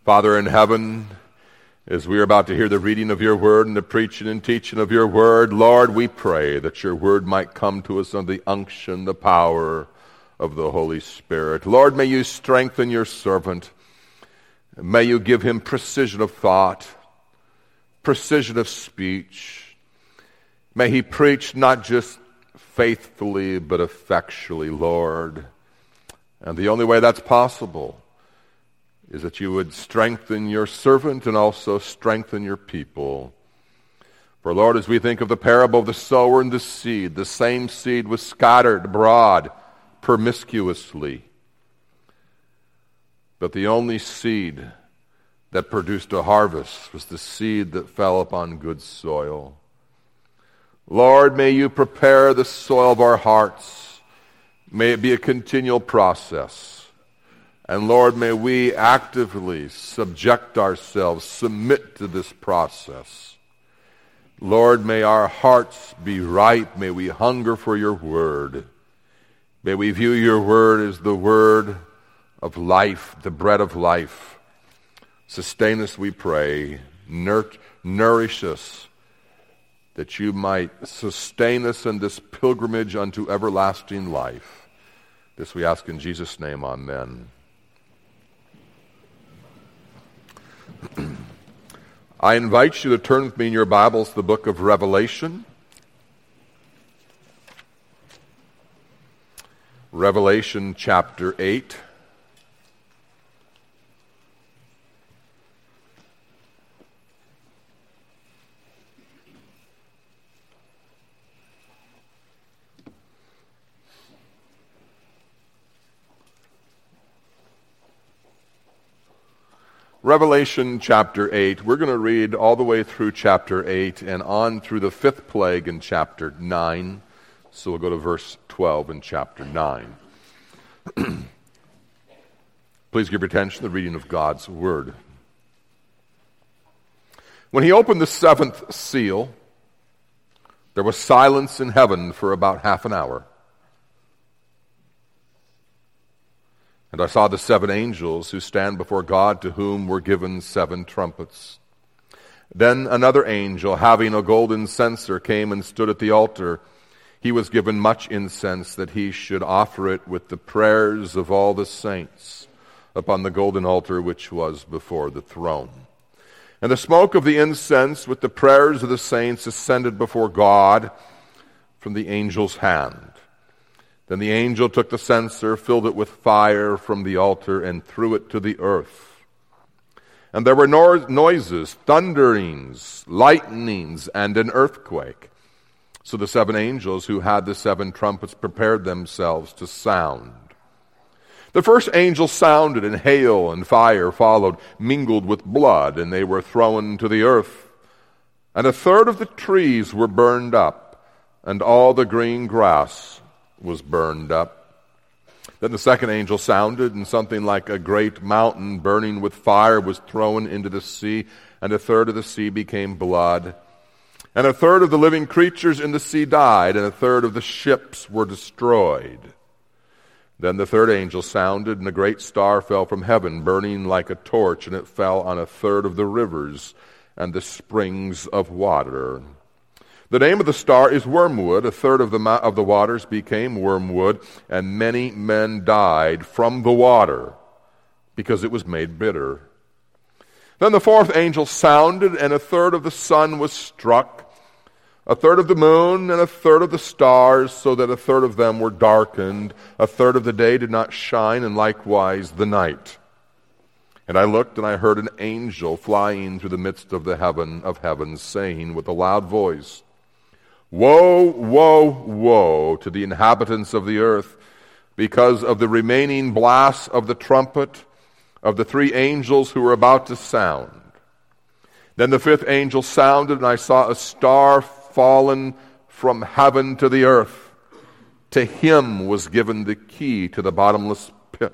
Father in heaven, as we are about to hear the reading of your word and the preaching and teaching of your word, Lord, we pray that your word might come to us under the unction, the power of the Holy Spirit. Lord, may you strengthen your servant. May you give him precision of thought, precision of speech. May he preach not just faithfully, but effectually, Lord. And the only way that's possible is that you would strengthen your servant and also strengthen your people. For, Lord, as we think of the parable of the sower and the seed, the same seed was scattered abroad promiscuously. But the only seed that produced a harvest was the seed that fell upon good soil. Lord, may you prepare the soil of our hearts. May it be a continual process. And Lord, may we actively subject ourselves, submit to this process. Lord, may our hearts be right. May we hunger for your word. May we view your word as the word of life, the bread of life. Sustain us, we pray. Nourish us, that you might sustain us in this pilgrimage unto everlasting life. This we ask in Jesus' name, amen. I invite you to turn with me in your Bibles to the book of Revelation. Revelation chapter 8. Revelation chapter 8. We're going to read all the way through chapter 8 and on through the fifth plague in chapter 9. So we'll go to verse 12 in chapter 9. Please give your attention to the reading of God's word. When he opened the seventh seal, there was silence in heaven for about half an hour. And I saw the seven angels who stand before God, to whom were given seven trumpets. Then another angel, having a golden censer, came and stood at the altar. He was given much incense, that he should offer it with the prayers of all the saints upon the golden altar which was before the throne. And the smoke of the incense with the prayers of the saints ascended before God from the angel's hand. Then the angel took the censer, filled it with fire from the altar, and threw it to the earth. And there were noises, thunderings, lightnings, and an earthquake. So the seven angels who had the seven trumpets prepared themselves to sound. The first angel sounded, and hail and fire followed, mingled with blood, and they were thrown to the earth. And a third of the trees were burned up, and all the green grass was burned up. Then the second angel sounded, and something like a great mountain burning with fire was thrown into the sea, and a third of the sea became blood. And a third of the living creatures in the sea died, and a third of the ships were destroyed. Then the third angel sounded, and a great star fell from heaven, burning like a torch, and it fell on a third of the rivers and the springs of water. The name of the star is Wormwood. A third of the waters became wormwood, and many men died from the water, because it was made bitter. Then the fourth angel sounded, and a third of the sun was struck, a third of the moon, and a third of the stars, so that a third of them were darkened. A third of the day did not shine, and likewise the night. And I looked, and I heard an angel flying through the midst of the heaven of heavens, saying with a loud voice, "Woe, woe, woe to the inhabitants of the earth, because of the remaining blast of the trumpet of the three angels who were about to sound." Then the fifth angel sounded, and I saw a star fallen from heaven to the earth. To him was given the key to the bottomless pit.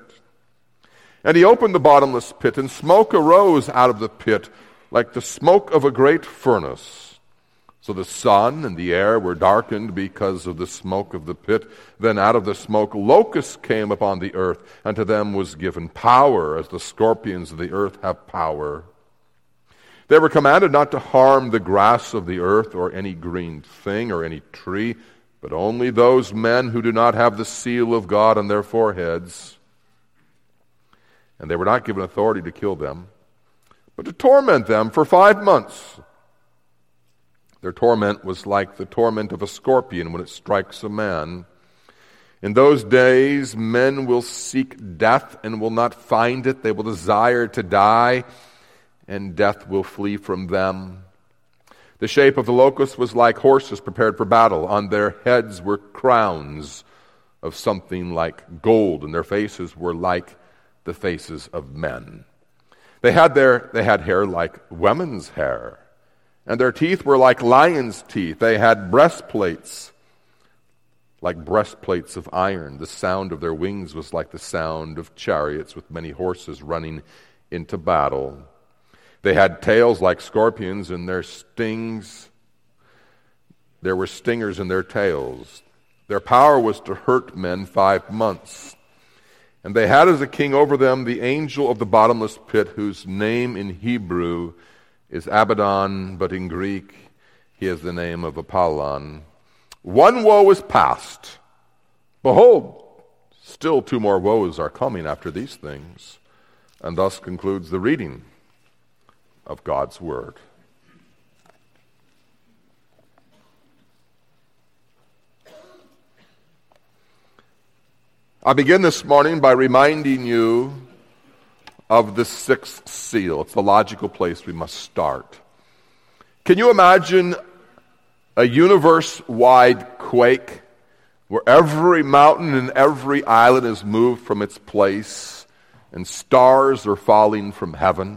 And he opened the bottomless pit, and smoke arose out of the pit, like the smoke of a great furnace. So the sun and the air were darkened because of the smoke of the pit. Then out of the smoke locusts came upon the earth, and to them was given power, as the scorpions of the earth have power. They were commanded not to harm the grass of the earth, or any green thing, or any tree, but only those men who do not have the seal of God on their foreheads. And they were not given authority to kill them, but to torment them for 5 months. Their torment was like the torment of a scorpion when it strikes a man. In those days, men will seek death and will not find it. They will desire to die, and death will flee from them. The shape of the locust was like horses prepared for battle. On their heads were crowns of something like gold, and their faces were like the faces of men. They had hair like women's hair, and their teeth were like lions' teeth. They had breastplates like breastplates of iron. The sound of their wings was like the sound of chariots with many horses running into battle. They had tails like scorpions, and there were stingers in their tails. Their power was to hurt men 5 months. And they had as a king over them the angel of the bottomless pit, whose name in Hebrew is Abaddon, but in Greek he has the name of Apollyon. One woe is past. Behold, still 2 more woes are coming after these things. And thus concludes the reading of God's Word. I begin this morning by reminding you of the 6th seal. It's the logical place we must start. Can you imagine a universe-wide quake where every mountain and every island is moved from its place and stars are falling from heaven?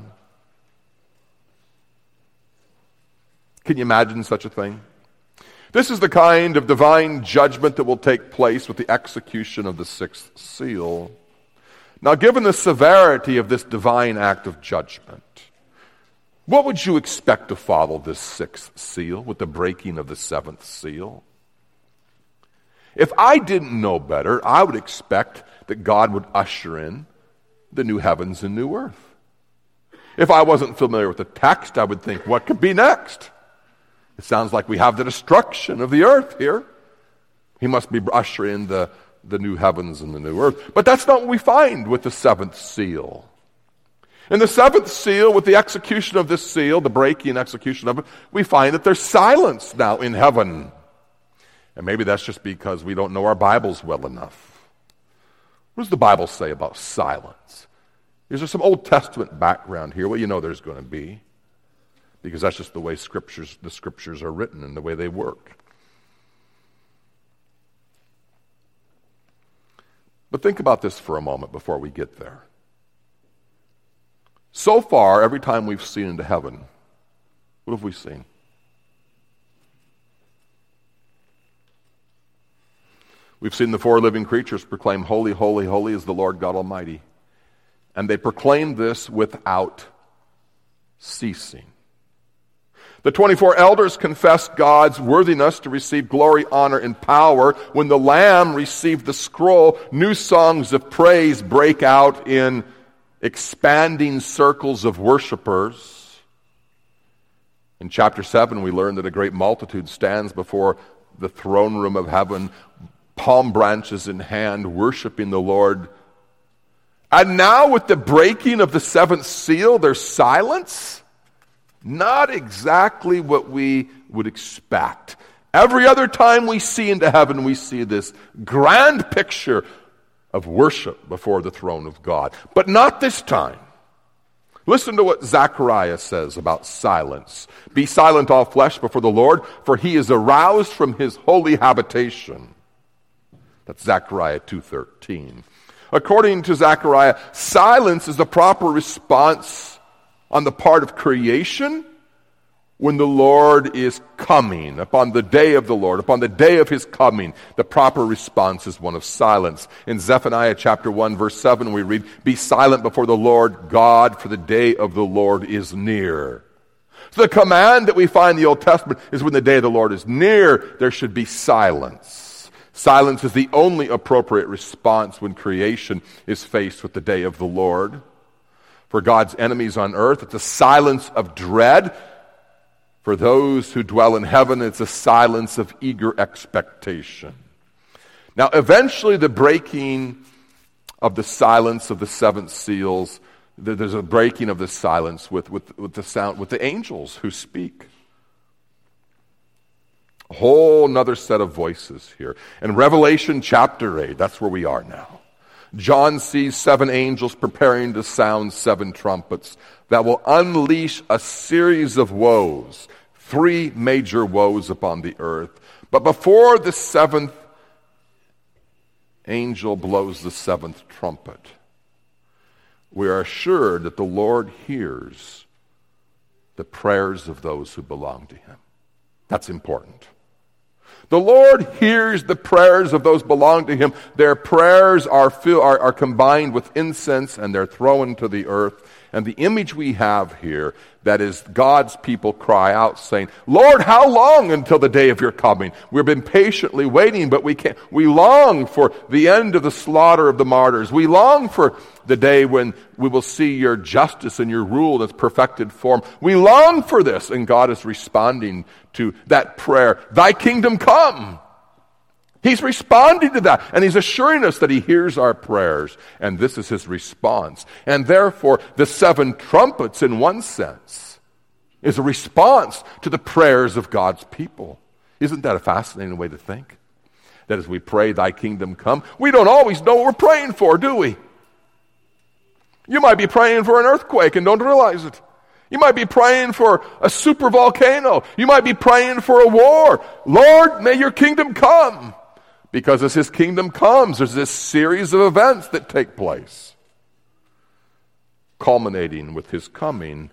Can you imagine such a thing? This is the kind of divine judgment that will take place with the execution of the 6th seal. Now, given the severity of this divine act of judgment, what would you expect to follow this 6th seal with the breaking of the 7th seal? If I didn't know better, I would expect that God would usher in the new heavens and new earth. If I wasn't familiar with the text, I would think, what could be next? It sounds like we have the destruction of the earth here. He must be ushering the new heavens and the new earth. But that's not what we find with the 7th seal. In the 7th seal, with the execution of this seal, the breaking and execution of it, we find that there's silence now in heaven. And maybe that's just because we don't know our Bibles well enough. What does the Bible say about silence? Is there some Old Testament background here? Well, you know there's going to be, because that's just the way the Scriptures are written and the way they work. But think about this for a moment before we get there. So far, every time we've seen into heaven, what have we seen? We've seen the 4 living creatures proclaim, "Holy, holy, holy is the Lord God Almighty." And they proclaim this without ceasing. The 24 elders confess God's worthiness to receive glory, honor, and power. When the Lamb received the scroll, new songs of praise break out in expanding circles of worshipers. In chapter 7, we learn that a great multitude stands before the throne room of heaven, palm branches in hand, worshiping the Lord. And now with the breaking of the 7th seal, there's silence. Not exactly what we would expect. Every other time we see into heaven, we see this grand picture of worship before the throne of God. But not this time. Listen to what Zechariah says about silence. "Be silent, all flesh, before the Lord, for he is aroused from his holy habitation." That's Zechariah 2:13. According to Zechariah, silence is the proper response on the part of creation when the Lord is coming, upon the day of the Lord, upon the day of his coming. The proper response is one of silence. In Zephaniah chapter 1, verse 7, we read, "Be silent before the Lord God, for the day of the Lord is near." So the command that we find in the Old Testament is when the day of the Lord is near, there should be silence. Silence is the only appropriate response when creation is faced with the day of the Lord. For God's enemies on earth, it's a silence of dread. For those who dwell in heaven, it's a silence of eager expectation. Now, eventually the breaking of the silence of the seventh seals, there's a breaking of the silence with the sound, with the angels who speak. A whole nother set of voices here. In Revelation chapter 8, that's where we are now. John sees 7 angels preparing to sound 7 trumpets that will unleash a series of woes, 3 major woes upon the earth. But before the 7th angel blows the 7th trumpet, we are assured that the Lord hears the prayers of those who belong to him. That's important. The Lord hears the prayers of those belong to him. Their prayers are combined with incense, and they're thrown to the earth. And the image we have here, that is God's people cry out saying, Lord, how long until the day of your coming? We've been patiently waiting, but we can't. We long for the end of the slaughter of the martyrs. We long for the day when we will see your justice and your rule in its perfected form. We long for this, and God is responding to that prayer. Thy kingdom come. He's responding to that, and he's assuring us that he hears our prayers, and this is his response. And therefore, the 7 trumpets, in one sense, is a response to the prayers of God's people. Isn't that a fascinating way to think? That as we pray, thy kingdom come, we don't always know what we're praying for, do we? You might be praying for an earthquake and don't realize it. You might be praying for a super volcano. You might be praying for a war. Lord, may your kingdom come. Because as his kingdom comes, there's this series of events that take place, culminating with his coming.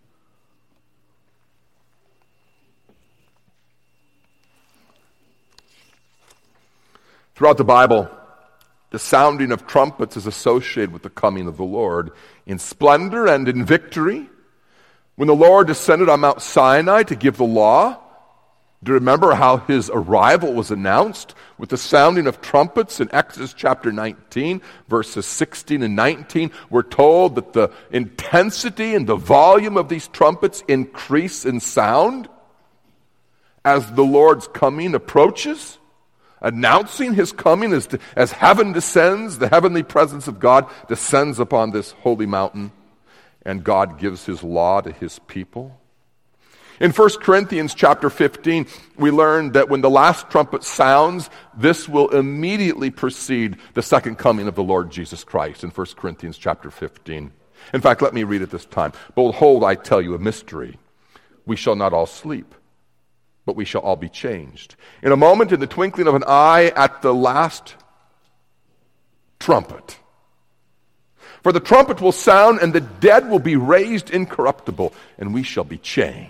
Throughout the Bible, the sounding of trumpets is associated with the coming of the Lord in splendor and in victory. When the Lord descended on Mount Sinai to give the law, do you remember how his arrival was announced with the sounding of trumpets in Exodus chapter 19, verses 16 and 19? We're told that the intensity and the volume of these trumpets increase in sound as the Lord's coming approaches, announcing his coming as heaven descends, the heavenly presence of God descends upon this holy mountain, and God gives his law to his people. In 1 Corinthians chapter 15, we learn that when the last trumpet sounds, this will immediately precede the second coming of the Lord Jesus Christ in 1 Corinthians chapter 15. In fact, let me read it this time. Behold, I tell you a mystery. We shall not all sleep, but we shall all be changed. In a moment, in the twinkling of an eye, at the last trumpet. For the trumpet will sound, and the dead will be raised incorruptible, and we shall be changed.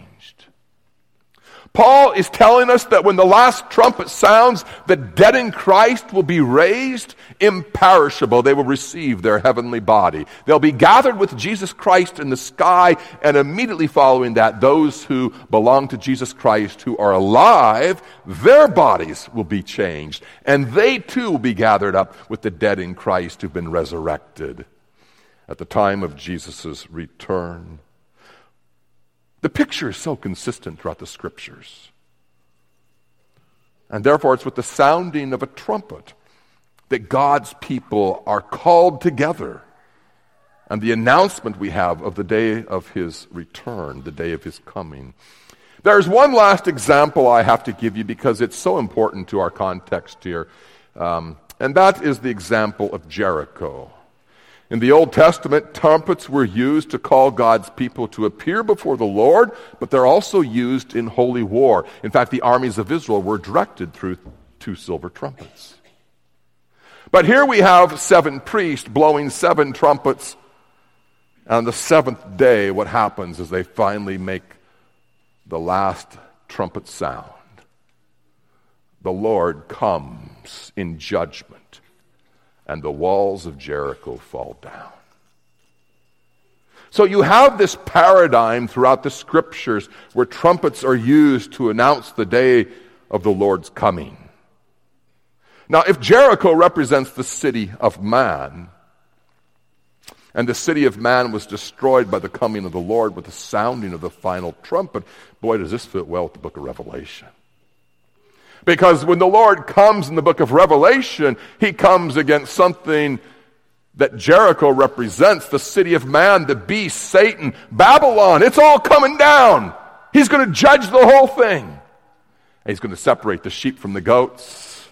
Paul is telling us that when the last trumpet sounds, the dead in Christ will be raised imperishable. They will receive their heavenly body. They'll be gathered with Jesus Christ in the sky, and immediately following that, those who belong to Jesus Christ, who are alive, their bodies will be changed. And they too will be gathered up with the dead in Christ who've been resurrected at the time of Jesus' return. The picture is so consistent throughout the Scriptures. And therefore, it's with the sounding of a trumpet that God's people are called together, and the announcement we have of the day of his return, the day of his coming. There's one last example I have to give you because it's so important to our context here, and that is the example of Jericho. In the Old Testament, trumpets were used to call God's people to appear before the Lord, but they're also used in holy war. In fact, the armies of Israel were directed through 2 silver trumpets. But here we have 7 priests blowing 7 trumpets. And on the 7th day, what happens is they finally make the last trumpet sound. The Lord comes in judgment, and the walls of Jericho fall down. So you have this paradigm throughout the Scriptures where trumpets are used to announce the day of the Lord's coming. Now, if Jericho represents the city of man, and the city of man was destroyed by the coming of the Lord with the sounding of the final trumpet, boy, does this fit well with the book of Revelation. Because when the Lord comes in the book of Revelation, he comes against something that Jericho represents, the city of man, the beast, Satan, Babylon. It's all coming down. He's going to judge the whole thing. And he's going to separate the sheep from the goats.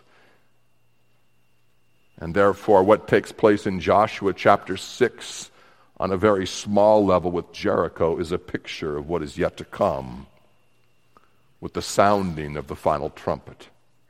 And therefore, what takes place in Joshua chapter 6 on a very small level with Jericho is a picture of what is yet to come with the sounding of the final trumpet.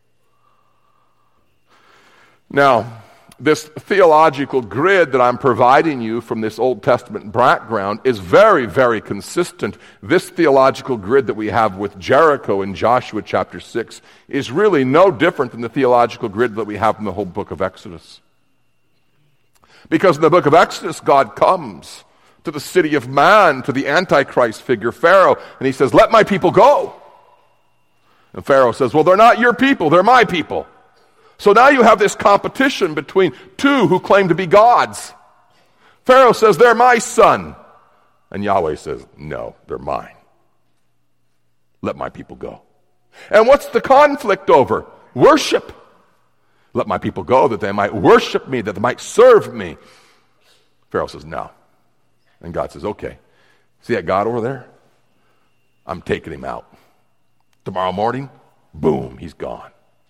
Now, this theological grid that I'm providing you from this Old Testament background is very, very consistent. This theological grid that we have with Jericho in Joshua chapter 6 is really no different than the theological grid that we have in the whole book of Exodus. Because in the book of Exodus, God comes to the city of man, to the Antichrist figure, Pharaoh, and he says, "Let my people go." And Pharaoh says, "Well, they're not your people, they're my people." So now you have this competition between two who claim to be gods. Pharaoh says, "They're my son." And Yahweh says, "No, they're mine. Let my people go." And what's the conflict over? Worship. Let my people go that they might worship me, that they might serve me. Pharaoh says, "No." And God says, "Okay. See that God over there? I'm taking him out. Tomorrow morning, boom, he's gone.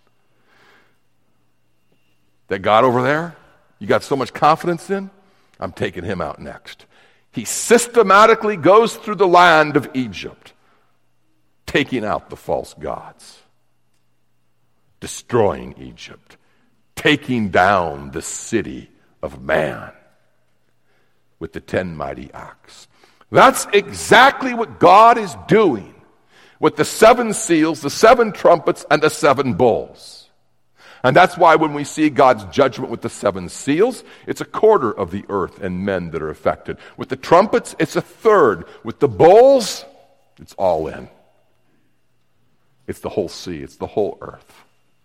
That God over there, you got so much confidence in, I'm taking him out next." He systematically goes through the land of Egypt, taking out the false gods, destroying Egypt, taking down the city of man with the 10 mighty acts. That's exactly what God is doing with the 7 seals, the 7 trumpets, and the 7 bowls. And that's why when we see God's judgment with the 7 seals, it's a quarter of the earth and men that are affected. With the trumpets, it's a third. With the bowls, it's all in. It's the whole sea. It's the whole earth.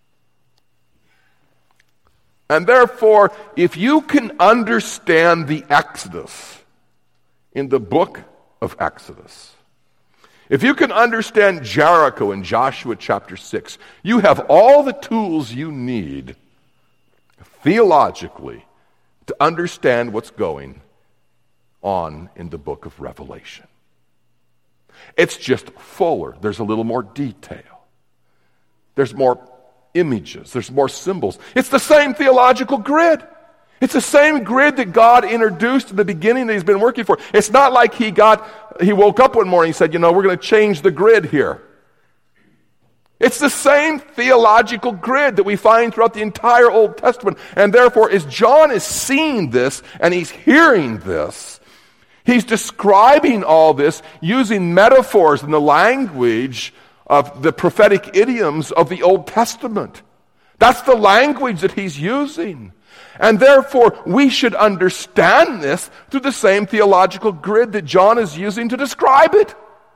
And therefore, if you can understand the Exodus in the book of Exodus, if you can understand Jericho in Joshua chapter 6, you have all the tools you need theologically to understand what's going on in the book of Revelation. It's just fuller. There's a little more detail. There's more images. There's more symbols. It's the same theological grid. It's the same grid that God introduced in the beginning that he's been working for. It's not like he woke up one morning and said, we're going to change the grid here. It's the same theological grid that we find throughout the entire Old Testament. And therefore, as John is seeing this and he's hearing this, he's describing all this using metaphors in the language of the prophetic idioms of the Old Testament. That's the language that he's using. And therefore, we should understand this through the same theological grid that John is using to describe it.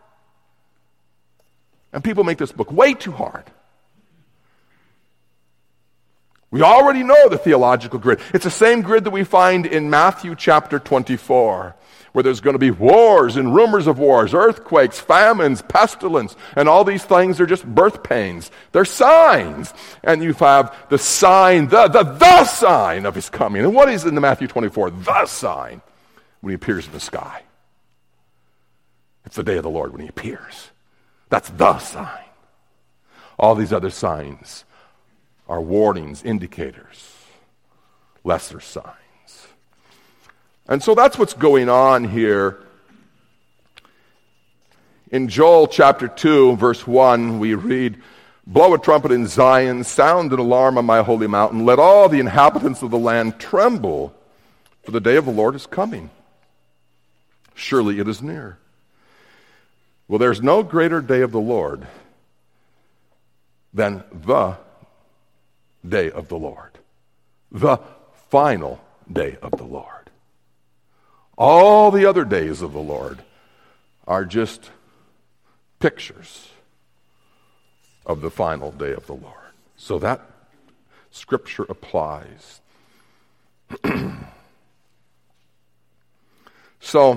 And people make this book way too hard. We already know the theological grid. It's the same grid that we find in Matthew chapter 24, where there's going to be wars and rumors of wars, earthquakes, famines, pestilence, and all these things are just birth pains. They're signs. And you have the sign, the sign of his coming. And what is in the Matthew 24? The sign when he appears in the sky. It's the day of the Lord when he appears. That's the sign. All these other signs are warnings, indicators, lesser signs. And so that's what's going on here. In Joel chapter 2, verse 1, we read, "Blow a trumpet in Zion, sound an alarm on my holy mountain. Let all the inhabitants of the land tremble, for the day of the Lord is coming. Surely it is near." Well, there's no greater day of the Lord than the day of the Lord, the final day of the Lord. All the other days of the Lord are just pictures of the final day of the Lord. So that scripture applies. So,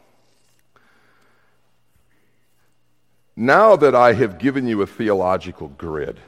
now that I have given you a theological grid,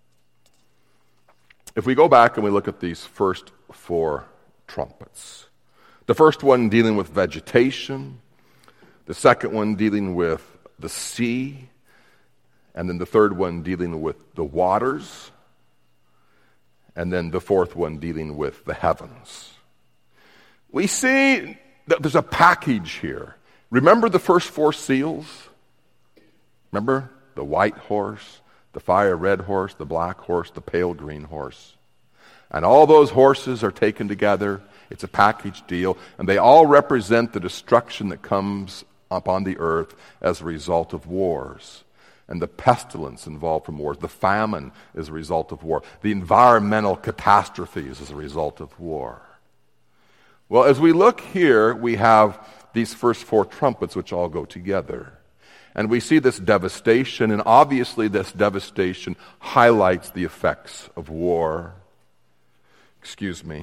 if we go back and we look at these first 4 trumpets, the first one dealing with vegetation, the second one dealing with the sea, and then the third one dealing with the waters, and then the fourth one dealing with the heavens. We see that there's a package here. Remember the first 4 seals? Remember the white horse, the fire red horse, the black horse, the pale green horse. And all those horses are taken together. It's a package deal. And they all represent the destruction that comes upon the earth as a result of wars. And the pestilence involved from wars. The famine is a result of war. The environmental catastrophes is a result of war. Well, as we look here, we have these first 4 trumpets which all go together. And we see this devastation, and obviously this devastation highlights the effects of war. Excuse me.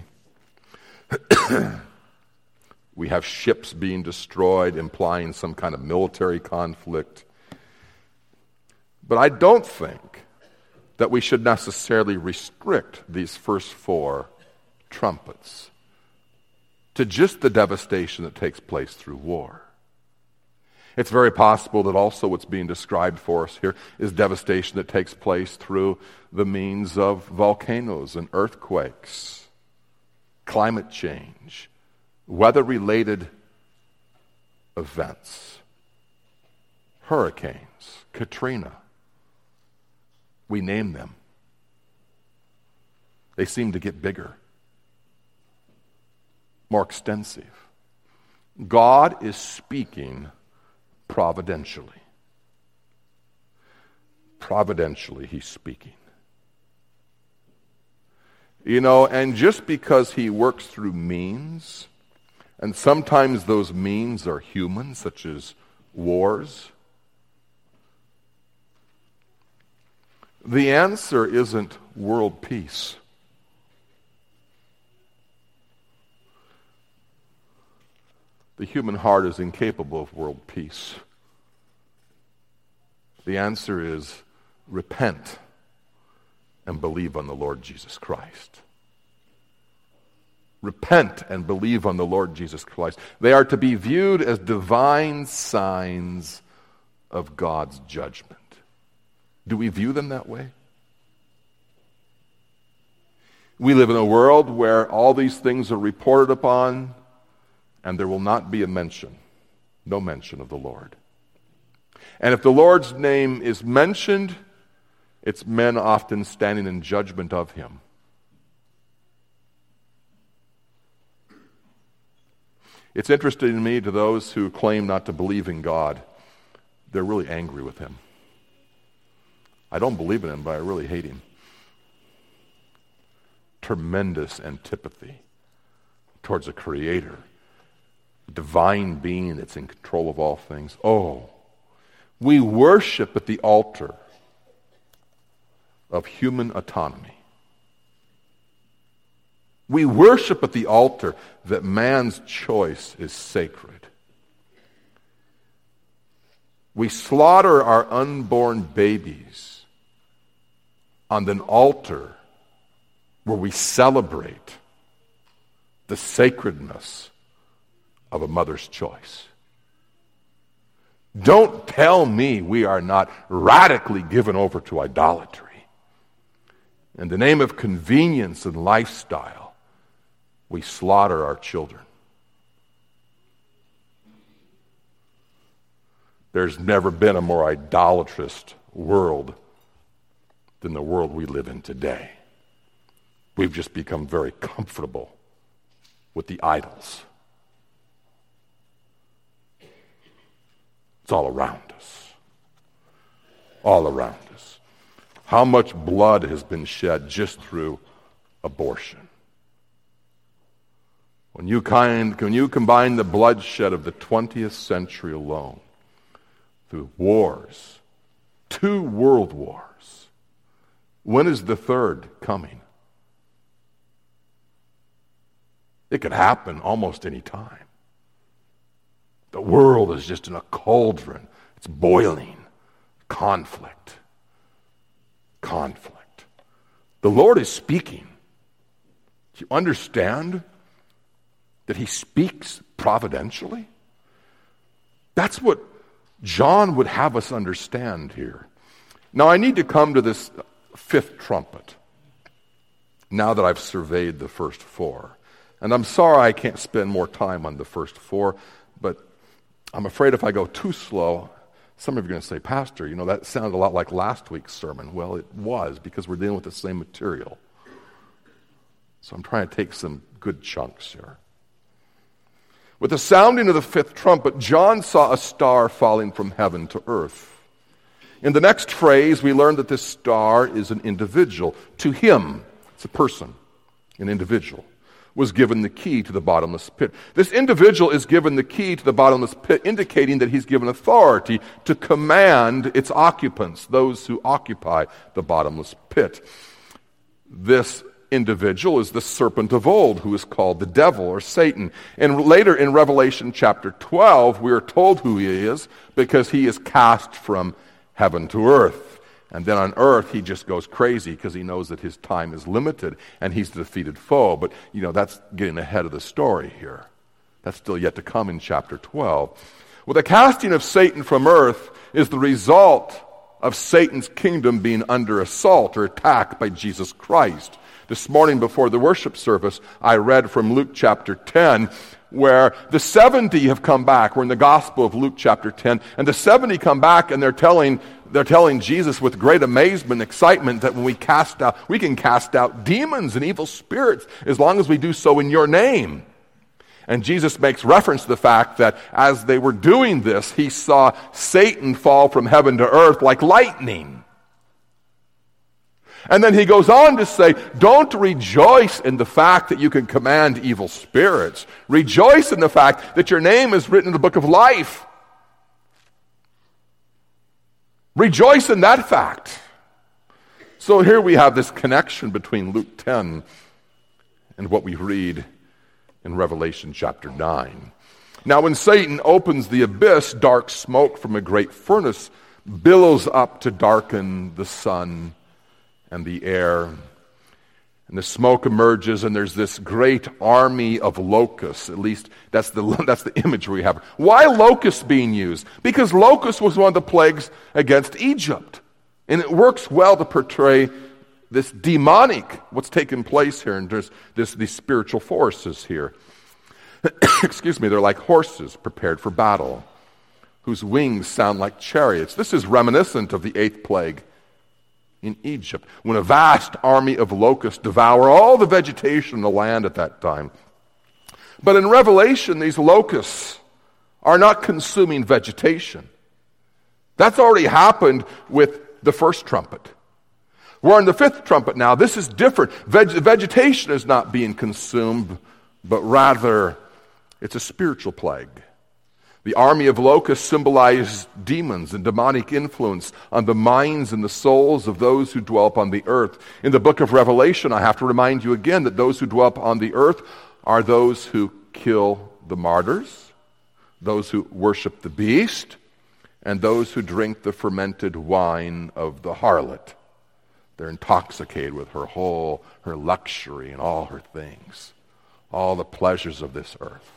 We have ships being destroyed, implying some kind of military conflict. But I don't think that we should necessarily restrict these first 4 trumpets to just the devastation that takes place through war. It's very possible that also what's being described for us here is devastation that takes place through the means of volcanoes and earthquakes, climate change, weather-related events, hurricanes, Katrina. We name them. They seem to get bigger, more extensive. God is speaking providentially. Providentially, he's speaking. You know, and just because he works through means, and sometimes those means are human, such as wars, the answer isn't world peace. The human heart is incapable of world peace. The answer is repent and believe on the Lord Jesus Christ. Repent and believe on the Lord Jesus Christ. They are to be viewed as divine signs of God's judgment. Do we view them that way? We live in a world where all these things are reported upon, and there will not be a mention, no mention of the Lord. And if the Lord's name is mentioned, it's men often standing in judgment of him. It's interesting to me, to those who claim not to believe in God, they're really angry with him. I don't believe in him, but I really hate him. Tremendous antipathy towards a creator, a divine being that's in control of all things. Oh, we worship at the altar of human autonomy. We worship at the altar that man's choice is sacred. We slaughter our unborn babies on an altar where we celebrate the sacredness of a mother's choice. Don't tell me we are not radically given over to idolatry. In the name of convenience and lifestyle, we slaughter our children. There's never been a more idolatrous world than the world we live in today. We've just become very comfortable with the idols. It's all around us. All around us. How much blood has been shed just through abortion? When you combine the bloodshed of the 20th century alone, through wars, 2 world wars, when is the third coming? It could happen almost any time. The world is just in a cauldron. It's boiling. Conflict. The Lord is speaking. Do you understand that he speaks providentially? That's what John would have us understand here. Now I need to come to this 5th trumpet, now that I've surveyed the first 4. And I'm sorry I can't spend more time on the first 4, but I'm afraid if I go too slow, some of you are going to say, Pastor, that sounded a lot like last week's sermon. Well, it was, because we're dealing with the same material. So I'm trying to take some good chunks here. With the sounding of the 5th trumpet, John saw a star falling from heaven to earth. In the next phrase, we learn that this star is an individual. To him, it's a person, an individual, was given the key to the bottomless pit. This individual is given the key to the bottomless pit, indicating that he's given authority to command its occupants, those who occupy the bottomless pit. This individual is the serpent of old, who is called the devil or Satan. And later in Revelation chapter 12, we are told who he is, because he is cast from heaven to earth. And then on earth, he just goes crazy because he knows that his time is limited and he's the defeated foe. But, that's getting ahead of the story here. That's still yet to come in chapter 12. Well, the casting of Satan from earth is the result of Satan's kingdom being under assault or attack by Jesus Christ. This morning before the worship service, I read from Luke chapter 10, where the 70 have come back. We're in the Gospel of Luke chapter 10, and the 70 come back and they're telling Jesus with great amazement and excitement that when we can cast out demons and evil spirits as long as we do so in your name. And Jesus makes reference to the fact that as they were doing this, he saw Satan fall from heaven to earth like lightning. And then he goes on to say, don't rejoice in the fact that you can command evil spirits. Rejoice in the fact that your name is written in the book of life. Rejoice in that fact. So here we have this connection between Luke 10 and what we read in Revelation chapter 9. Now when Satan opens the abyss, dark smoke from a great furnace billows up to darken the sun and the air. And the smoke emerges, and there's this great army of locusts. At least that's the image we have. Why locusts being used? Because locust was one of the plagues against Egypt. And it works well to portray this demonic, what's taking place here, and there's these spiritual forces here. Excuse me, they're like horses prepared for battle, whose wings sound like chariots. This is reminiscent of the 8th plague in Egypt, when a vast army of locusts devour all the vegetation in the land at that time. But in Revelation, these locusts are not consuming vegetation. That's already happened with the first trumpet. We're in the 5th trumpet now. This is different. Vegetation is not being consumed, but rather it's a spiritual plague. The army of locusts symbolizes demons and demonic influence on the minds and the souls of those who dwell upon the earth. In the book of Revelation, I have to remind you again that those who dwell upon the earth are those who kill the martyrs, those who worship the beast, and those who drink the fermented wine of the harlot. They're intoxicated with her luxury and all her things, all the pleasures of this earth.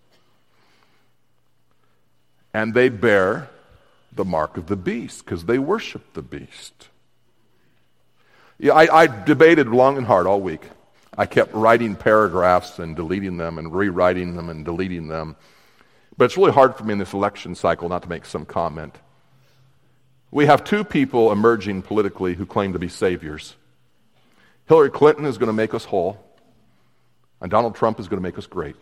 And they bear the mark of the beast because they worship the beast. Yeah, I debated long and hard all week. I kept writing paragraphs and deleting them and rewriting them and deleting them. But it's really hard for me in this election cycle not to make some comment. We have 2 people emerging politically who claim to be saviors. Hillary Clinton is going to make us whole, and Donald Trump is going to make us great.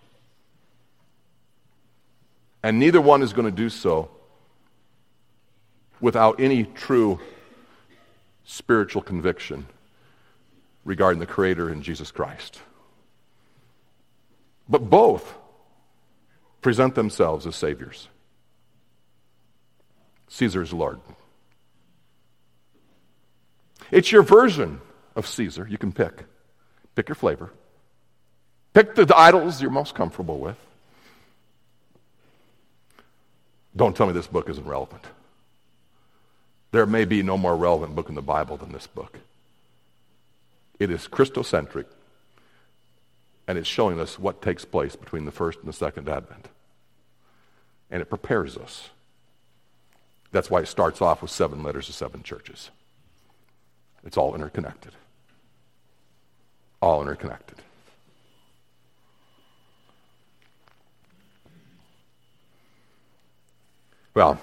And neither one is going to do so without any true spiritual conviction regarding the Creator in Jesus Christ. But both present themselves as saviors. Caesar is Lord. It's your version of Caesar. You can pick. Pick your flavor. Pick the idols you're most comfortable with. Don't tell me this book isn't relevant. There may be no more relevant book in the Bible than this book. It is Christocentric, and it's showing us what takes place between the first and the second advent. And it prepares us. That's why it starts off with 7 letters to 7 churches. It's all interconnected. All interconnected. Well,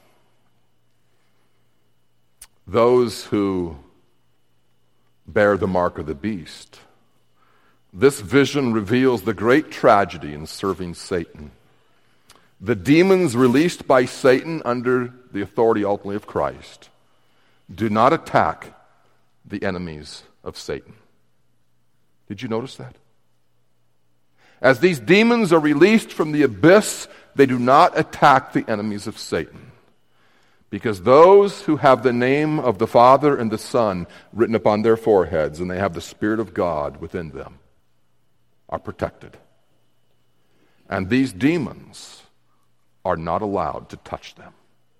those who bear the mark of the beast, this vision reveals the great tragedy in serving Satan. The demons released by Satan under the authority ultimately of Christ do not attack the enemies of Satan. Did you notice that? As these demons are released from the abyss, they do not attack the enemies of Satan. Because those who have the name of the Father and the Son written upon their foreheads, and they have the Spirit of God within them, are protected. And these demons are not allowed to touch them.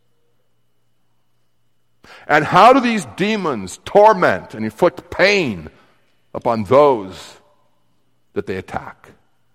And how do these demons torment and inflict pain upon those that they attack?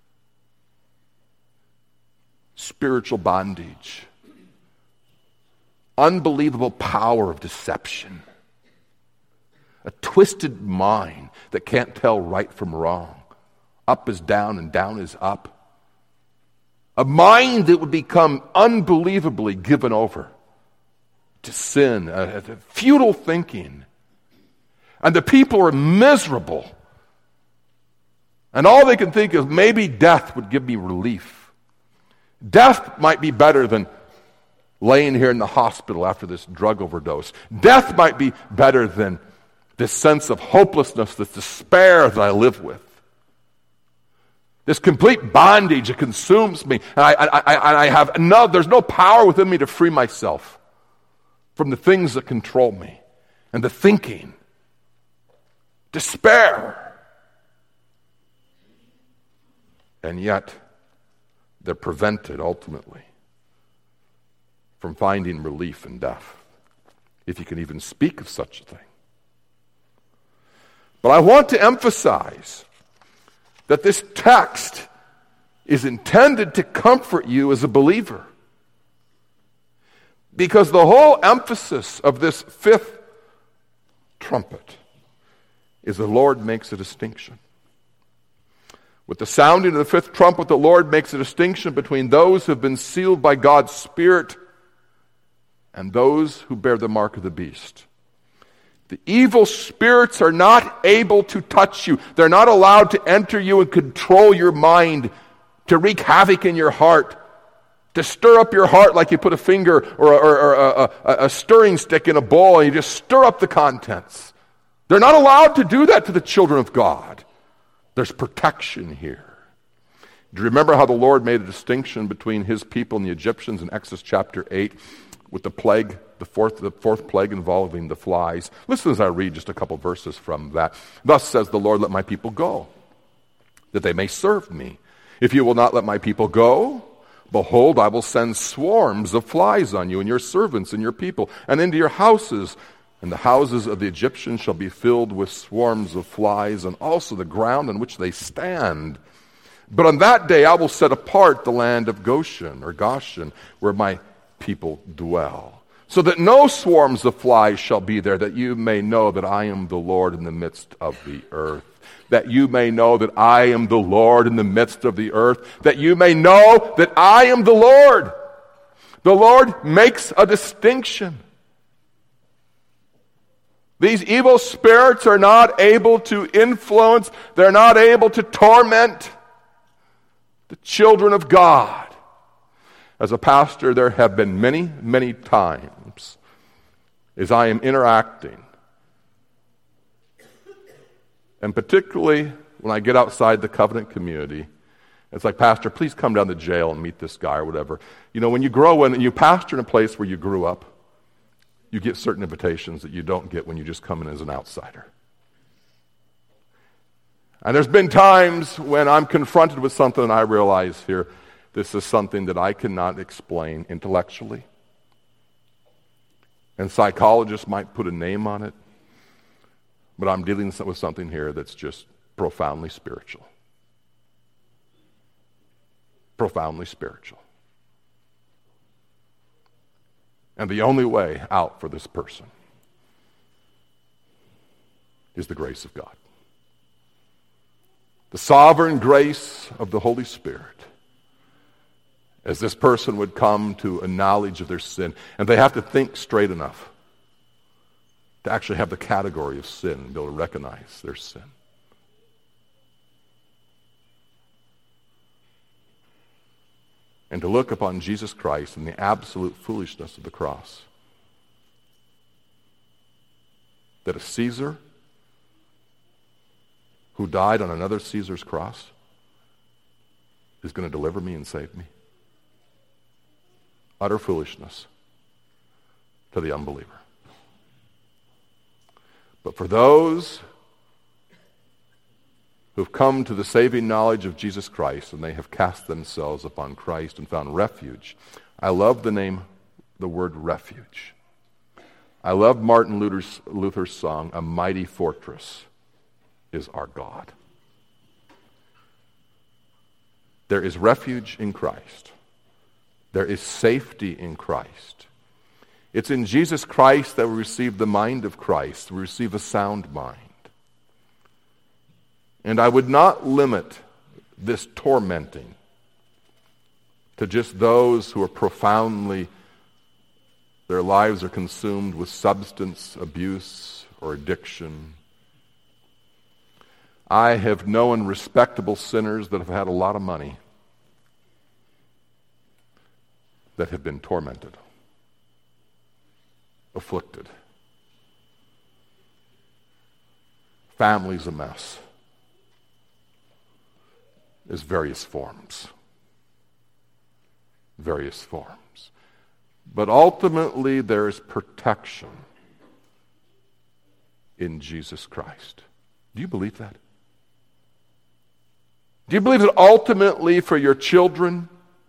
Spiritual bondage, unbelievable power of deception, a twisted mind that can't tell right from wrong, up is down and down is up, a mind that would become unbelievably given over to sin, futile thinking, and the people are miserable, and all they can think is maybe death would give me relief. Death might be better than laying here in the hospital after this drug overdose. Death might be better than this sense of hopelessness, this despair that I live with. This complete bondage that consumes me. And I have there's no power within me to free myself from the things that control me and the thinking. Despair. And yet, they're prevented ultimately from finding relief in death, if you can even speak of such a thing. But I want to emphasize that this text is intended to comfort you as a believer, because the whole emphasis of this 5th trumpet is the Lord makes a distinction. With the sounding of the 5th trumpet, the Lord makes a distinction between those who have been sealed by God's Spirit and those who bear the mark of the beast. The evil spirits are not able to touch you. They're not allowed to enter you and control your mind, to wreak havoc in your heart, to stir up your heart like you put a finger or a stirring stick in a bowl and you just stir up the contents. They're not allowed to do that to the children of God. There's protection here. Do you remember how the Lord made a distinction between his people and the Egyptians in Exodus chapter 8 with the plague, the fourth plague involving the flies? Listen as I read just a couple verses from that. Thus says the Lord, let my people go, that they may serve me. If you will not let my people go, behold, I will send swarms of flies on you and your servants and your people and into your houses. And the houses of the Egyptians shall be filled with swarms of flies, and also the ground on which they stand. But on that day I will set apart the land of Goshen, or Goshen, where my people dwell, so that no swarms of flies shall be there, that you may know that I am the Lord in the midst of the earth. That you may know that I am the Lord in the midst of the earth. That you may know that I am the Lord. The Lord makes a distinction. These evil spirits are not able to influence, they're not able to torment the children of God. As a pastor, there have been many, many times as I am interacting, and particularly when I get outside the covenant community, It's like, Pastor, please come down to jail and meet this guy or whatever. You know, when you grow in and you pastor in a place where you grew up, you get certain invitations that you don't get when you just come in as an outsider. And there's been times when I'm confronted with something and I realize here, this is something that I cannot explain intellectually. And psychologists might put a name on it, but I'm dealing with something here that's just profoundly spiritual. Profoundly spiritual. And the only way out for this person is the grace of God. The sovereign grace of the Holy Spirit. As this person would come to a knowledge of their sin, and they have to think straight enough to actually have the category of sin and be able to recognize their sin. And to look upon Jesus Christ and the absolute foolishness of the cross. That a Caesar who died on another Caesar's cross is going to deliver me and save me. Utter foolishness to the unbeliever. But for those who've come to the saving knowledge of Jesus Christ and they have cast themselves upon Christ and found refuge, I love the word refuge. I love Martin Luther's song, "A Mighty Fortress is Our God." There is refuge in Christ. There is safety in Christ. It's in Jesus Christ that we receive the mind of Christ. We receive a sound mind. And I would not limit this tormenting to just those who are profoundly, their lives are consumed with substance abuse or addiction. I have known respectable sinners that have had a lot of money that have been tormented, afflicted, families a mess. There's various forms. Various forms. But ultimately there is protection in Jesus Christ. Do you believe that? Do you believe that ultimately for your children,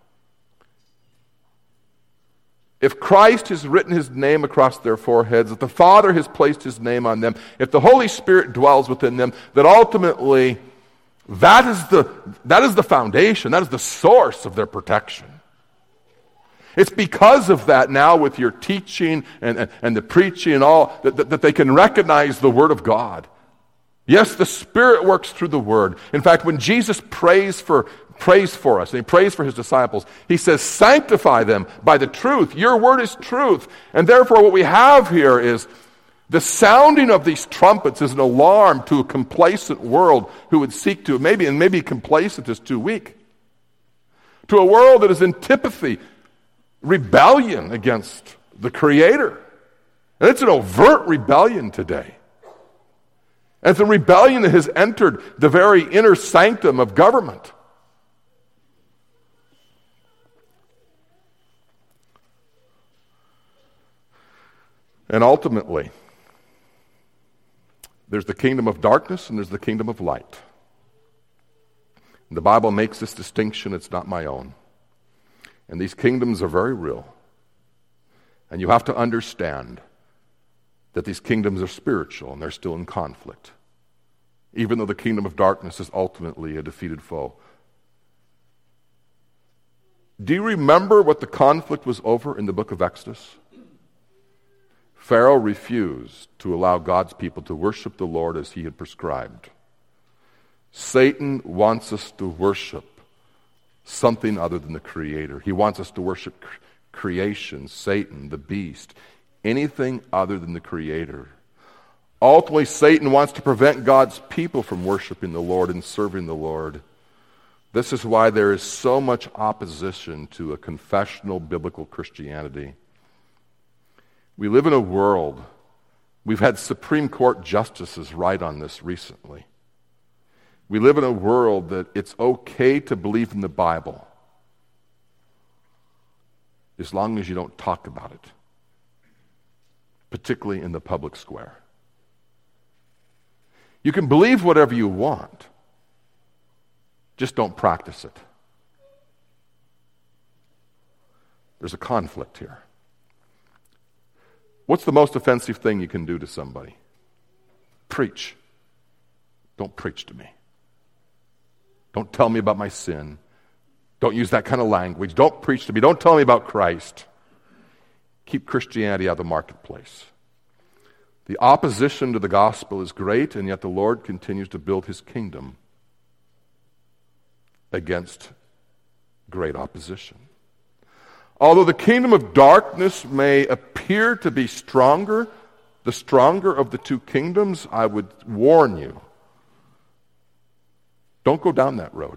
if Christ has written his name across their foreheads, if the Father has placed his name on them, if the Holy Spirit dwells within them, that ultimately that is the foundation, that is the source of their protection. It's because of that now with your teaching and the preaching and all that they can recognize the Word of God. Yes, the Spirit works through the Word. In fact, when Jesus prays for us, and he prays for his disciples, he says, sanctify them by the truth. Your word is truth. And therefore what we have here is the sounding of these trumpets is an alarm to a complacent world who would seek to, maybe complacent is too weak, to a world that is antipathy, rebellion against the Creator. And it's an overt rebellion today. And it's a rebellion that has entered the very inner sanctum of government. And ultimately, there's the kingdom of darkness and there's the kingdom of light. And the Bible makes this distinction, it's not my own. And these kingdoms are very real. And you have to understand that these kingdoms are spiritual and they're still in conflict. Even though the kingdom of darkness is ultimately a defeated foe. Do you remember what the conflict was over in the book of Exodus? Pharaoh refused to allow God's people to worship the Lord as he had prescribed. Satan wants us to worship something other than the Creator. He wants us to worship creation, Satan, the beast, anything other than the Creator. Ultimately, Satan wants to prevent God's people from worshiping the Lord and serving the Lord. This is why there is so much opposition to a confessional biblical Christianity. We live in a world, we've had Supreme Court justices write on this recently. We live in a world that it's okay to believe in the Bible as long as you don't talk about it, particularly in the public square. You can believe whatever you want, just don't practice it. There's a conflict here. What's the most offensive thing you can do to somebody? Preach. Don't preach to me. Don't tell me about my sin. Don't use that kind of language. Don't preach to me. Don't tell me about Christ. Keep Christianity out of the marketplace. The opposition to the gospel is great, and yet the Lord continues to build his kingdom against great opposition. Although the kingdom of darkness may appear to be stronger, the stronger of the two kingdoms, I would warn you, don't go down that road.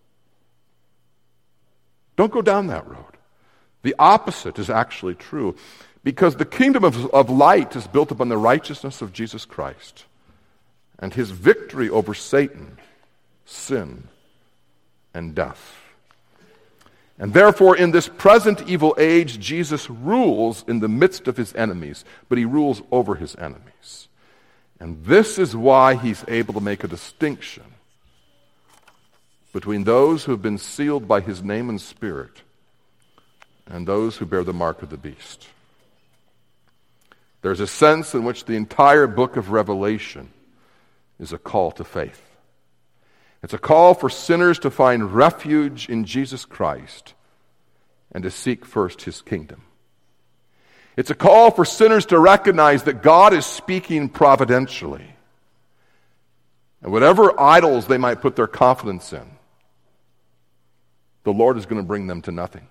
Don't go down that road. The opposite is actually true, because the kingdom of light is built upon the righteousness of Jesus Christ and his victory over Satan, sin, and death. And therefore, in this present evil age, Jesus rules in the midst of his enemies, but he rules over his enemies. And this is why he's able to make a distinction between those who have been sealed by his name and spirit and those who bear the mark of the beast. There's a sense in which the entire book of Revelation is a call to faith. It's a call for sinners to find refuge in Jesus Christ and to seek first his kingdom. It's a call for sinners to recognize that God is speaking providentially. And whatever idols they might put their confidence in, the Lord is going to bring them to nothing.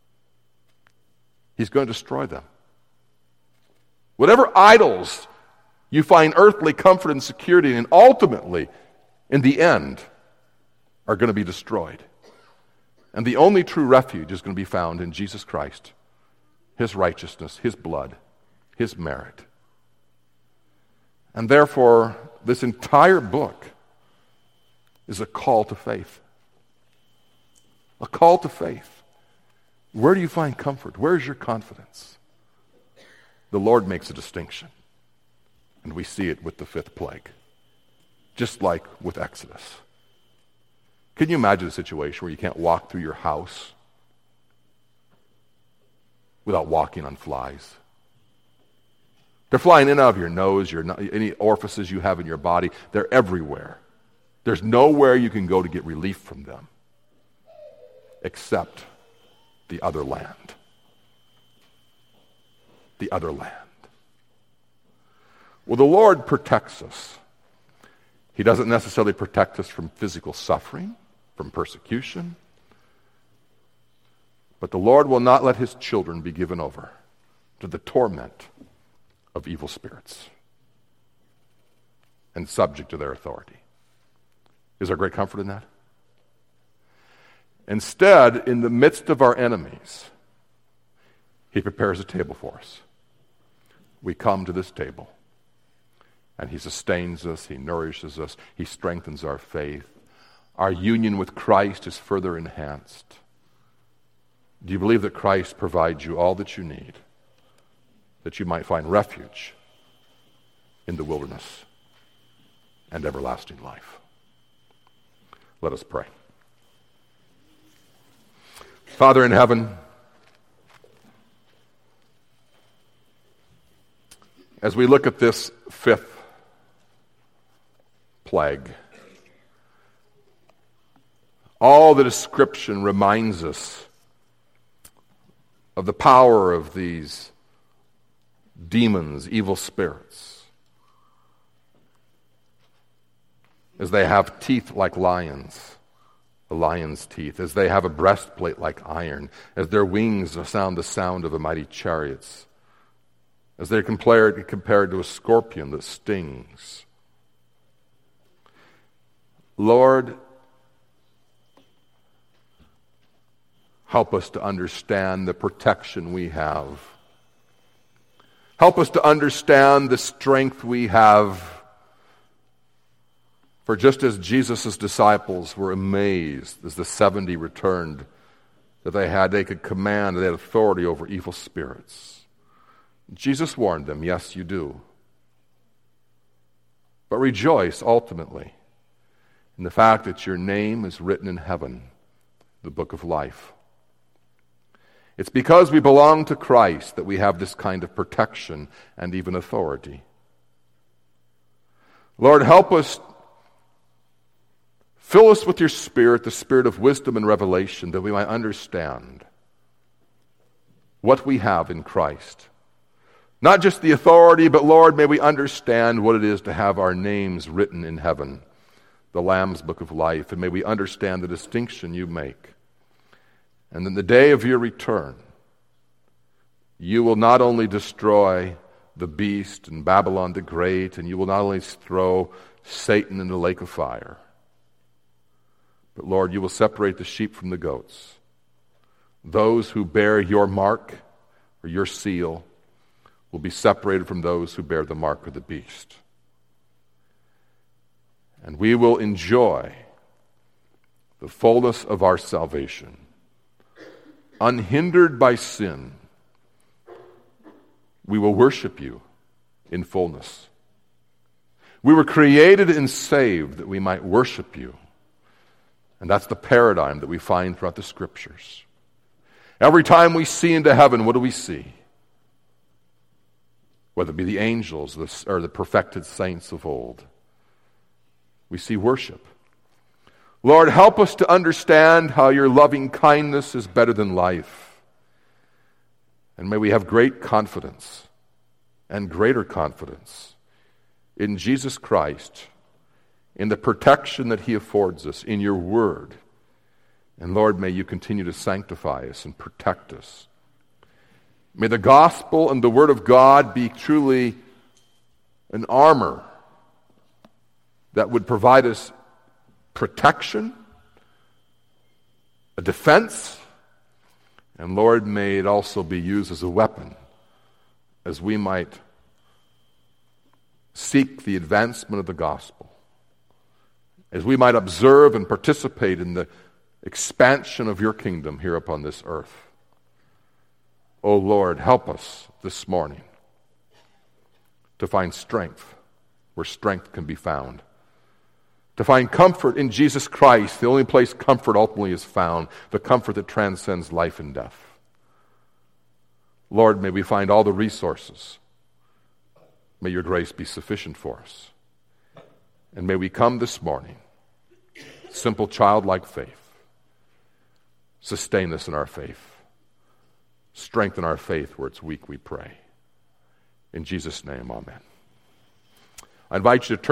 He's going to destroy them. Whatever idols you find earthly comfort and security in, ultimately, in the end, are going to be destroyed. And the only true refuge is going to be found in Jesus Christ, his righteousness, his blood, his merit. And therefore, this entire book is a call to faith. A call to faith. Where do you find comfort? Where is your confidence? The Lord makes a distinction. And we see it with the fifth plague. Just like with Exodus. Can you imagine a situation where you can't walk through your house without walking on flies? They're flying in and out of your nose, any orifices you have in your body. They're everywhere. There's nowhere you can go to get relief from them except the other land. The other land. Well, the Lord protects us. He doesn't necessarily protect us from physical suffering, from persecution. But the Lord will not let his children be given over to the torment of evil spirits and subject to their authority. Is there great comfort in that? Instead, in the midst of our enemies, he prepares a table for us. We come to this table, and he sustains us, he nourishes us, he strengthens our faith. Our union with Christ is further enhanced. Do you believe that Christ provides you all that you need, that you might find refuge in the wilderness and everlasting life? Let us pray. Father in heaven, as we look at this fifth plague, all the description reminds us of the power of these demons, evil spirits, as they have teeth like lions, a lion's teeth, as they have a breastplate like iron, as their wings sound the sound of a mighty chariots, as they're compared to a scorpion that stings. Lord, help us to understand the protection we have. Help us to understand the strength we have For just as Jesus' disciples were amazed as the 70 returned, that they could command, they had authority over evil spirits, Jesus warned them, yes, you do. But rejoice ultimately in the fact that your name is written in heaven, the book of life. It's because we belong to Christ that we have this kind of protection and even authority. Lord, help us. Fill us with your Spirit, the Spirit of wisdom and revelation, that we might understand what we have in Christ. Not just the authority, but Lord, may we understand what it is to have our names written in heaven, the Lamb's book of life, and may we understand the distinction you make. And in the day of your return, you will not only destroy the beast and Babylon the Great, and you will not only throw Satan in the lake of fire, but Lord, you will separate the sheep from the goats. Those who bear your mark or your seal will be separated from those who bear the mark of the beast. And we will enjoy the fullness of our salvation, unhindered by sin. We will worship you in fullness. We were created and saved that we might worship you. And that's the paradigm that we find throughout the Scriptures. Every time we see into heaven, what do we see? Whether it be the angels or the perfected saints of old, we see worship. Lord, help us to understand how your loving kindness is better than life. And may we have great confidence and greater confidence in Jesus Christ, in the protection that he affords us, in your word. And Lord, may you continue to sanctify us and protect us. May the gospel and the word of God be truly an armor that would provide us protection, a defense, and Lord, may it also be used as a weapon as we might seek the advancement of the gospel, as we might observe and participate in the expansion of your kingdom here upon this earth. Oh Lord, help us this morning to find strength where strength can be found, to find comfort in Jesus Christ, the only place comfort ultimately is found, the comfort that transcends life and death. Lord, may we find all the resources. May your grace be sufficient for us. And may we come this morning, simple childlike faith. Sustain us in our faith. Strengthen our faith where it's weak, we pray. In Jesus' name, amen. I invite you to turn